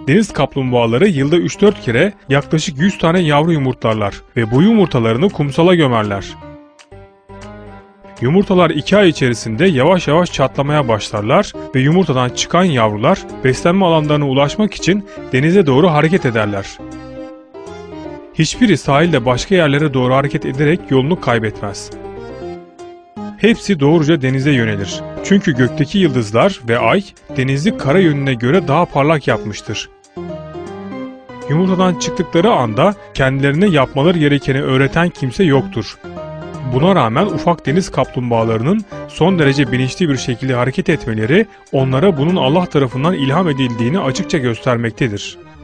Deniz kaplumbağaları yılda 3-4 kere yaklaşık 100 tane yavru yumurtlarlar ve bu yumurtalarını kumsala gömerler. Yumurtalar 2 ay içerisinde yavaş yavaş çatlamaya başlarlar ve yumurtadan çıkan yavrular beslenme alanlarına ulaşmak için denize doğru hareket ederler. Hiçbiri sahilde başka yerlere doğru hareket ederek yolunu kaybetmez. Hepsi doğruca denize yönelir. Çünkü gökteki yıldızlar ve ay denizi kara yönüne göre daha parlak yapmıştır. Yumurtadan çıktıkları anda kendilerine yapmaları gerekeni öğreten kimse yoktur. Buna rağmen ufak deniz kaplumbağalarının son derece bilinçli bir şekilde hareket etmeleri onlara bunun Allah tarafından ilham edildiğini açıkça göstermektedir.